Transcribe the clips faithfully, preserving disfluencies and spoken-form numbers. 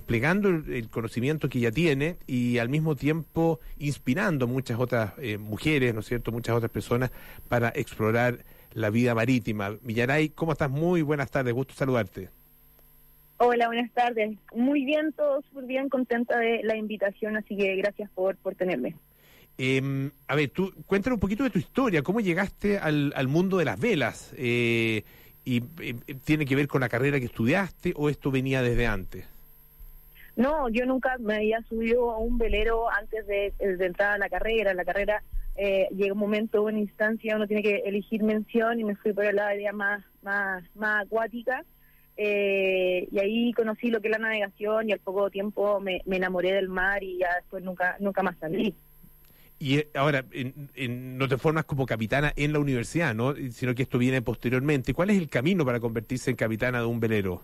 desplegando el, el conocimiento que ya tiene y al mismo tiempo inspirando a muchas otras eh, mujeres, ¿no es cierto?, muchas otras personas para explorar la vida marítima. Millaray, ¿cómo estás? Muy buenas tardes, gusto saludarte. Hola, buenas tardes. Muy bien, todo súper bien, contenta de la invitación, así que gracias por, por tenerme. Eh, a ver, tú cuéntanos un poquito de tu historia, ¿cómo llegaste al, al mundo de las velas? Eh, y eh, ¿Tiene que ver con la carrera que estudiaste o esto venía desde antes? No, yo nunca me había subido a un velero antes de, de entrar a la carrera. La carrera eh, llega un momento, una instancia, uno tiene que elegir mención y me fui por el área más, más, más acuática. Eh, y ahí conocí lo que es la navegación y al poco tiempo me, me enamoré del mar y ya después nunca, nunca más salí. Y ahora, en, en, no te formas como capitana en la universidad, ¿no? Sino que esto viene posteriormente. ¿Cuál es el camino para convertirse en capitana de un velero?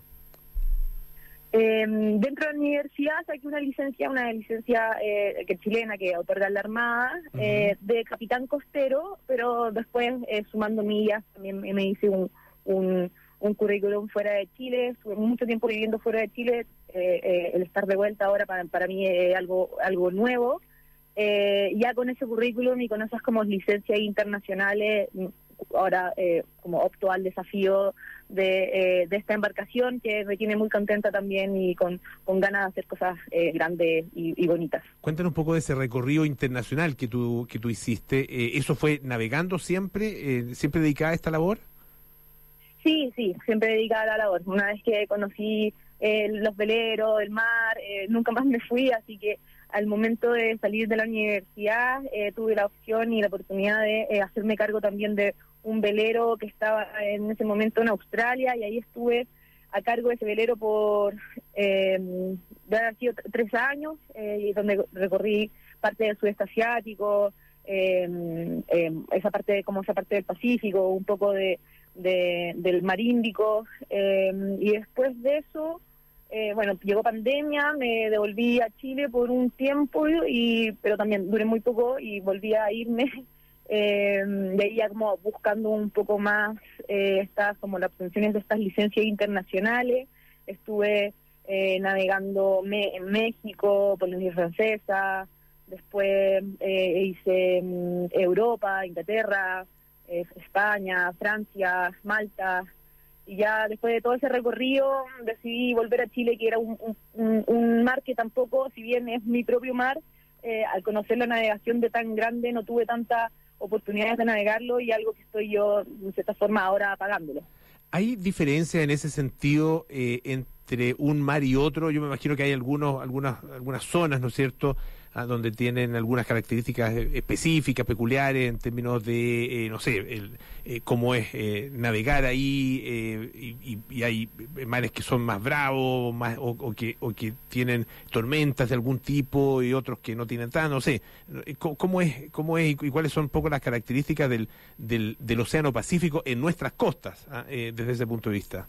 Eh, dentro de la universidad saqué una licencia, una licencia eh, que chilena que otorga la Armada, uh-huh. eh, de capitán costero, pero después, eh, sumando millas, también me hice un, un, un currículum fuera de Chile. Estuve mucho tiempo viviendo fuera de Chile. Eh, eh, el estar de vuelta ahora para, para mí es algo, algo nuevo. Eh, ya con ese currículum y con esas como licencias internacionales, ahora eh, como opto al desafío de, eh, de esta embarcación que me tiene muy contenta también y con, con ganas de hacer cosas eh, grandes y, y bonitas. Cuéntanos un poco de ese recorrido internacional que tú que tú hiciste. Eh, ¿Eso fue navegando siempre? Eh, ¿Siempre dedicada a esta labor? Sí, sí, siempre dedicada a la labor. Una vez que conocí eh, los veleros, el mar, eh, nunca más me fui, así que al momento de salir de la universidad eh, tuve la opción y la oportunidad de eh, hacerme cargo también de un velero que estaba en ese momento en Australia, y ahí estuve a cargo de ese velero por eh, han sido t- tres años, eh, y donde recorrí parte del sudeste asiático, eh, eh, esa parte como esa parte del Pacífico, un poco de, de del mar Índico, eh, y después de eso Eh, bueno, llegó pandemia, me devolví a Chile por un tiempo, y pero también duré muy poco y volví a irme, eh, de ahí ya como buscando un poco más eh, estas, como las obtenciones de estas licencias internacionales. Estuve eh, navegando me, en México, Polinesia Francesa, después eh, hice um, Europa, Inglaterra, eh, España, Francia, Malta. Y ya después de todo ese recorrido decidí volver a Chile, que era un, un, un mar que tampoco, si bien es mi propio mar, eh, al conocer la navegación de tan grande no tuve tantas oportunidades de navegarlo, y algo que estoy yo, de cierta forma, ahora pagándolo. ¿Hay diferencia en ese sentido eh, entre un mar y otro? Yo me imagino que hay algunos, algunas, algunas zonas, ¿no es cierto?, ah, donde tienen algunas características específicas, peculiares, en términos de, eh, no sé, el, eh, cómo es eh, navegar ahí, eh, y, y hay mares que son más bravos, más, o, o, que, o que tienen tormentas de algún tipo, y otros que no tienen tan, no sé. ¿Cómo es, cómo es y cuáles son un poco las características del, del, del Océano Pacífico en nuestras costas, ah, eh, desde ese punto de vista?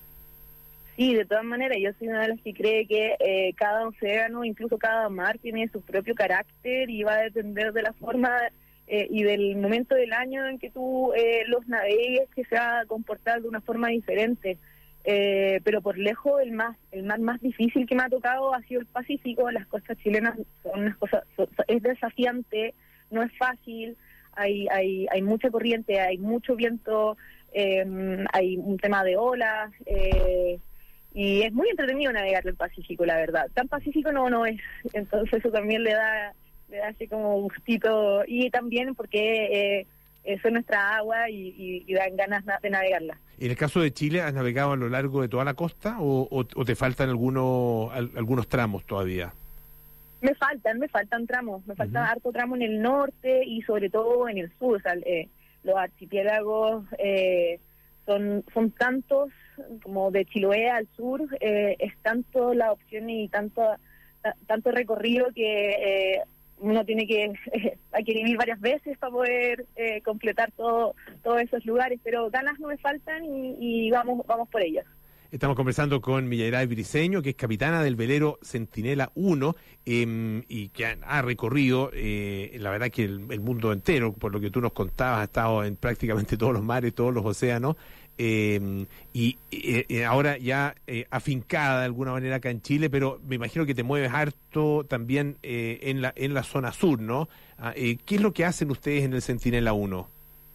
Sí, de todas maneras, yo soy una de las que cree que eh, cada océano, incluso cada mar, tiene su propio carácter y va a depender de la forma eh, y del momento del año en que tú eh, los navegues, que se va a comportar de una forma diferente. Eh, pero por lejos el más el mar más difícil que me ha tocado ha sido el Pacífico. Las costas chilenas son unas cosas, son, es desafiante, no es fácil, hay hay hay mucha corriente, hay mucho viento, eh, hay un tema de olas, eh, y es muy entretenido navegar el Pacífico, la verdad. Tan pacífico no no es, entonces eso también le da le da así como gustito, y también porque eh, eso es nuestra agua y, y, y dan ganas de navegarla. En el caso de Chile, ¿has navegado a lo largo de toda la costa o, o, o te faltan algunos al, algunos tramos todavía? Me faltan, me faltan tramos, me falta uh-huh. harto tramo en el norte y sobre todo en el sur. O sea, eh, los archipiélagos eh, son son tantos, como de Chiloé al sur, eh, es tanto la opción y tanto t- tanto recorrido que eh, uno tiene que eh, hay que vivir varias veces para poder eh, completar todo todos esos lugares, pero ganas no me faltan y, y vamos vamos por ellas. Estamos conversando con Millaray Briceño, que es capitana del velero Centinela uno, eh, y que ha, ha recorrido, eh, la verdad que el, el mundo entero, por lo que tú nos contabas, ha estado en prácticamente todos los mares, todos los océanos, Eh, y eh, ahora ya eh, afincada de alguna manera acá en Chile, pero me imagino que te mueves harto también eh, en la en la zona sur, ¿no? Ah, eh, ¿qué es lo que hacen ustedes en el Centinela uno?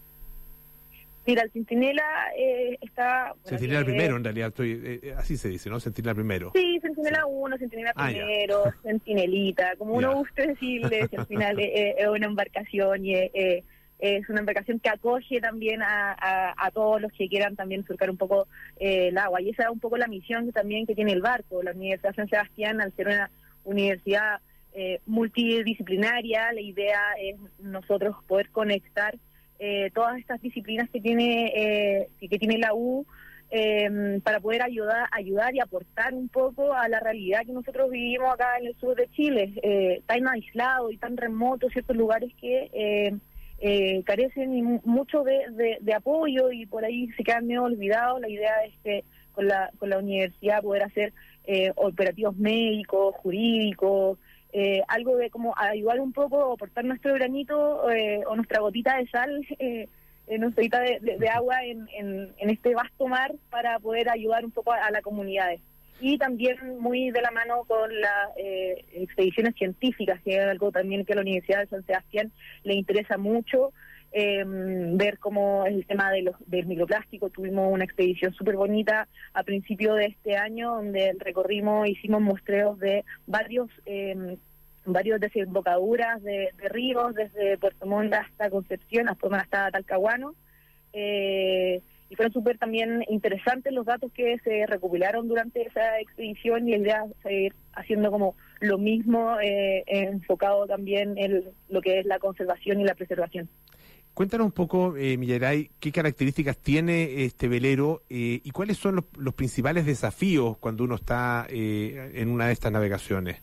Mira, el Centinela eh, está... Bueno, Centinela que, primero, en realidad, estoy, eh, así se dice, ¿no? Centinela primero. Sí, Centinela uno, Centinela Ah, primero, Centinelita, como uno Ya. guste decirle, si al final es, es una embarcación y es, es- es una embarcación que acoge también a, a, a todos los que quieran también surcar un poco eh, el agua. Y esa es un poco la misión también que tiene el barco. La Universidad San Sebastián, al ser una universidad eh, multidisciplinaria, la idea es nosotros poder conectar eh, todas estas disciplinas que tiene eh, que, que tiene la U, eh, para poder ayudar ayudar y aportar un poco a la realidad que nosotros vivimos acá en el sur de Chile, eh, tan aislado y tan remoto, ciertos lugares que eh, eh, carecen y mu- mucho de, de, de apoyo y por ahí se quedan medio olvidados. La idea es que con la, con la universidad poder hacer eh, operativos médicos, jurídicos, eh, algo de como ayudar un poco, aportar nuestro granito eh, o nuestra gotita de sal, eh, eh, nuestra gotita de, de, de agua en, en, en este vasto mar para poder ayudar un poco a, a las comunidades. Y también muy de la mano con las eh, expediciones científicas, que es algo también que a la Universidad de San Sebastián le interesa mucho, eh, ver cómo el tema de los, del microplástico. Tuvimos una expedición súper bonita a principio de este año, donde recorrimos, hicimos muestreos de varios eh, varios desembocaduras de, de ríos, desde Puerto Montt hasta Concepción, hasta, hasta Talcahuano. Eh, y fueron súper también interesantes los datos que se recopilaron durante esa expedición, y la idea es seguir haciendo como lo mismo, eh, enfocado también en lo que es la conservación y la preservación. Cuéntanos un poco, eh, Millaray, qué características tiene este velero eh, y cuáles son los, los principales desafíos cuando uno está eh, en una de estas navegaciones.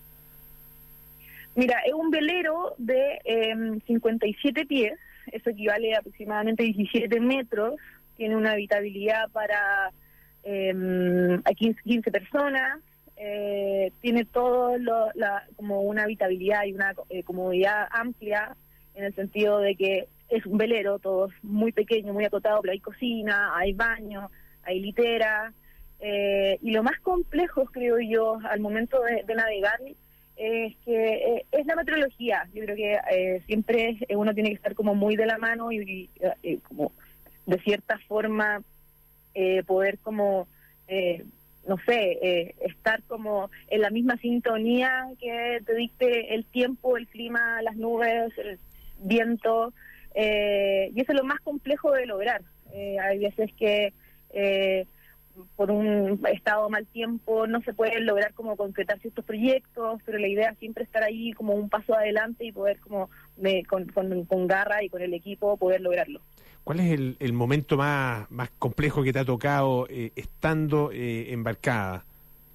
Mira, es un velero de eh, cincuenta y siete pies, eso equivale a aproximadamente diecisiete metros, tiene una habitabilidad para eh, a quince, quince personas, eh, tiene todo lo, la, como una habitabilidad y una eh, comodidad amplia, en el sentido de que es un velero, todo es muy pequeño, muy acotado, pero hay cocina, hay baño, hay litera, eh, y lo más complejo, creo yo, al momento de, de navegar, es que eh, es la meteorología. Yo creo que eh, siempre uno tiene que estar como muy de la mano y, y eh, como de cierta forma eh, poder como, eh, no sé, eh, estar como en la misma sintonía que te dicte el tiempo, el clima, las nubes, el viento, eh, y eso es lo más complejo de lograr. Eh, hay veces que eh, por un estado de mal tiempo no se pueden lograr como concretar ciertos proyectos, pero la idea es siempre estar ahí como un paso adelante y poder como de, con, con, con garra y con el equipo poder lograrlo. ¿Cuál es el, el momento más, más complejo que te ha tocado eh, estando eh, embarcada?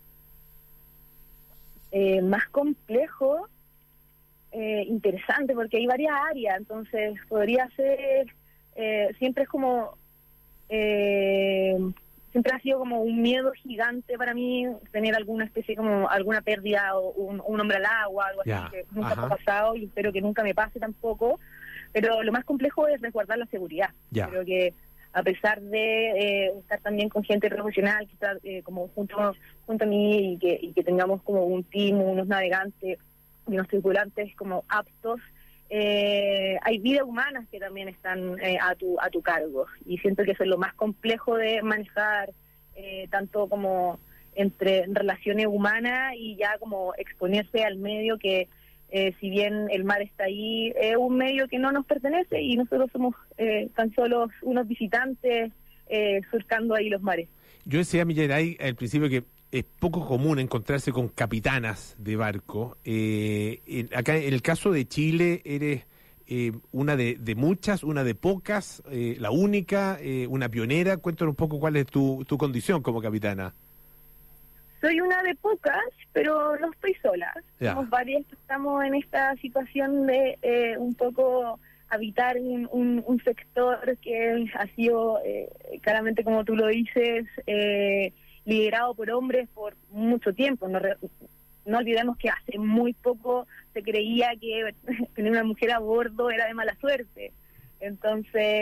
Eh, más complejo, eh, interesante, porque hay varias áreas, entonces podría ser, eh, siempre es como... Eh, siempre ha sido como un miedo gigante para mí tener alguna especie, como alguna pérdida o un, un hombre al agua, algo Ya, así, que nunca ajá. me ha pasado y espero que nunca me pase tampoco, pero lo más complejo es resguardar la seguridad. Ya. Creo que a pesar de eh, estar también con gente profesional que está eh, como junto, junto a mí y que, y que tengamos como un team, unos navegantes y unos tripulantes como aptos, Eh, hay vidas humanas que también están eh, a tu a tu cargo, y siento que eso es lo más complejo de manejar, eh, tanto como entre relaciones humanas y ya como exponerse al medio que, eh, si bien el mar está ahí, es un medio que no nos pertenece y nosotros somos eh, tan solo unos visitantes eh, surcando ahí los mares. Yo decía, Millaray, al principio que es poco común encontrarse con capitanas de barco. Eh, en, acá en el caso de Chile eres eh, una de, de muchas, una de pocas, eh, la única, eh, una pionera. Cuéntanos un poco cuál es tu, tu condición como capitana. Soy una de pocas, pero no estoy sola. Ya. Somos varias que estamos en esta situación de eh, un poco habitar un, un, un sector que ha sido, eh, claramente como tú lo dices, eh, liderado por hombres por mucho tiempo. No, no olvidemos que hace muy poco se creía que tener una mujer a bordo era de mala suerte. Entonces,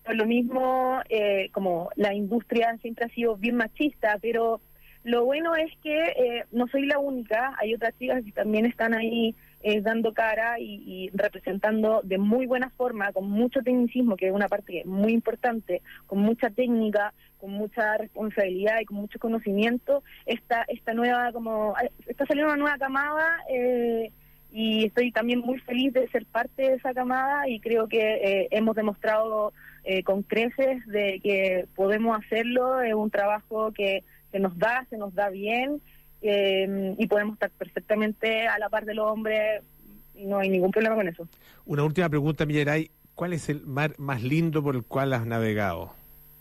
por lo mismo, eh, como la industria siempre ha sido bien machista, pero lo bueno es que eh, no soy la única, hay otras chicas que también están ahí eh, dando cara y, y representando de muy buena forma, con mucho tecnicismo, que es una parte muy importante, con mucha técnica, con mucha responsabilidad y con mucho conocimiento, esta esta nueva, como, está saliendo una nueva camada, eh, y estoy también muy feliz de ser parte de esa camada y creo que eh, hemos demostrado eh, con creces de que podemos hacerlo, es un trabajo que se nos da, se nos da bien, eh, y podemos estar perfectamente a la par de los hombres y no hay ningún problema con eso. Una última pregunta, Millaray, ¿cuál es el mar más lindo por el cual has navegado?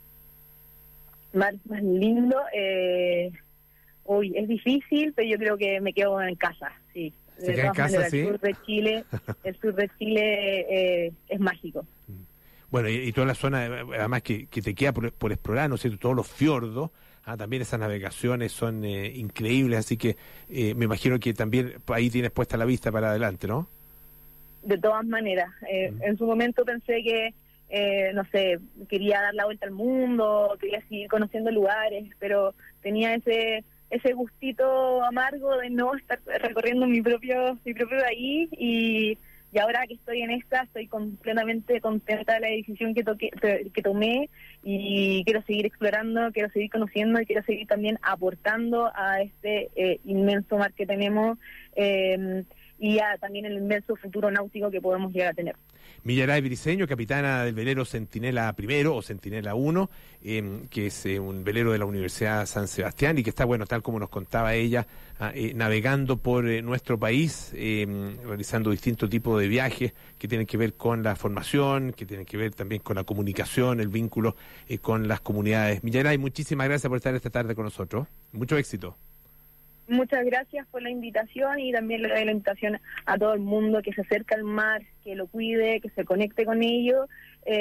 Mar más lindo, eh, uy, es difícil, pero yo creo que me quedo en casa, sí. ¿Se queda en casa, maneras, sí? El sur de Chile, el sur de Chile eh, es mágico. Bueno, y, y toda la zona, además, que, que te queda por, por explorar, ¿no es cierto? Todos los fiordos, ah, también esas navegaciones son eh, increíbles, así que eh, me imagino que también ahí tienes puesta la vista para adelante, ¿no? De todas maneras, eh, mm. en su momento pensé que, eh, no sé, quería dar la vuelta al mundo, quería seguir conociendo lugares, pero tenía ese... ese gustito amargo de no estar recorriendo mi propio mi propio país y, y ahora que estoy en esta estoy completamente contenta de la decisión que toqué, que tomé y quiero seguir explorando, quiero seguir conociendo y quiero seguir también aportando a este eh, inmenso mar que tenemos eh, y a también el inmenso futuro náutico que podemos llegar a tener. Millaray Briceño, capitana del velero Centinela primero o Centinela uno, eh, que es eh, un velero de la Universidad San Sebastián y que está, bueno, tal como nos contaba ella, eh, navegando por eh, nuestro país, eh, realizando distintos tipos de viajes que tienen que ver con la formación, que tienen que ver también con la comunicación, el vínculo eh, con las comunidades. Millaray, muchísimas gracias por estar esta tarde con nosotros. Mucho éxito. Muchas gracias por la invitación y también le doy la invitación a todo el mundo que se acerque al mar, que lo cuide, que se conecte con ello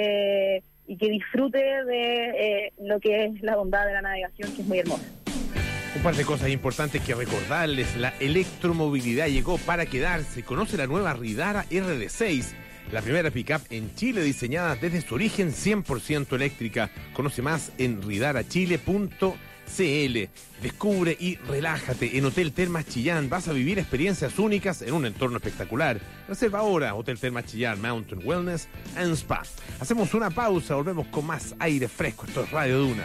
eh, y que disfrute de eh, lo que es la bondad de la navegación, que es muy hermosa. Un par de cosas importantes que recordarles. La electromovilidad llegó para quedarse. Conoce la nueva Ridara R D seis, la primera pick-up en Chile diseñada desde su origen cien por ciento eléctrica. Conoce más en ridara chile punto c l. Descubre y relájate en Hotel Termas Chillán. Vas a vivir experiencias únicas en un entorno espectacular. Reserva ahora Hotel Termas Chillán Mountain Wellness and Spa. Hacemos una pausa, volvemos con más aire fresco. Esto es Radio Duna.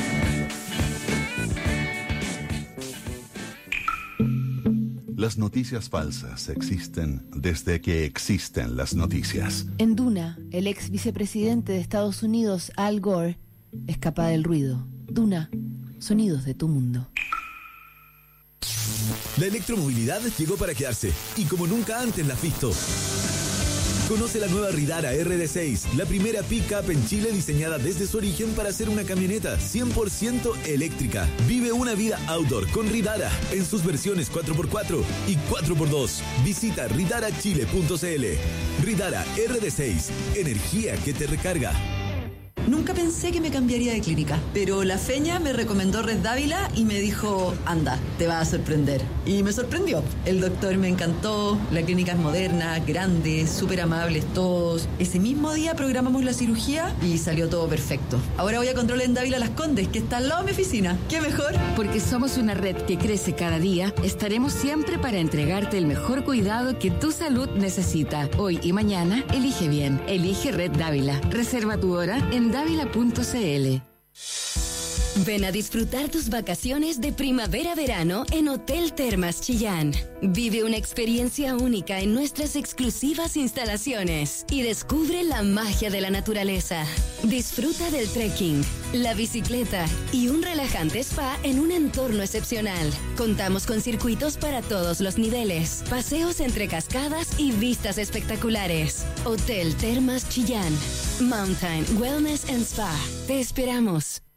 Las noticias falsas existen desde que existen las noticias. En Duna, el ex vicepresidente de Estados Unidos, Al Gore, escapa del ruido. Duna, sonidos de tu mundo. La electromovilidad llegó para quedarse y como nunca antes la has visto. Conoce la nueva Ridara R D seis, la primera pick-up en Chile diseñada desde su origen para ser una camioneta cien por ciento eléctrica. Vive una vida outdoor con Ridara en sus versiones cuatro por cuatro y cuatro por dos. Visita ridara chile punto c l. Ridara R D seis, energía que te recarga. Nunca pensé que me cambiaría de clínica, pero la feña me recomendó Red Dávila y me dijo, anda, te va a sorprender. Y me sorprendió. El doctor me encantó, la clínica es moderna, grande, súper amables todos. Ese mismo día programamos la cirugía y salió todo perfecto. Ahora voy a controlar en Dávila Las Condes, que está al lado de mi oficina. ¿Qué mejor? Porque somos una red que crece cada día, estaremos siempre para entregarte el mejor cuidado que tu salud necesita. Hoy y mañana, elige bien. Elige Red Dávila. Reserva tu hora en dávila punto c l. Ven a disfrutar tus vacaciones de primavera-verano en Hotel Termas Chillán. Vive una experiencia única en nuestras exclusivas instalaciones y descubre la magia de la naturaleza. Disfruta del trekking, la bicicleta y un relajante spa en un entorno excepcional. Contamos con circuitos para todos los niveles, paseos entre cascadas y vistas espectaculares. Hotel Termas Chillán, Mountain Wellness and Spa. Te esperamos.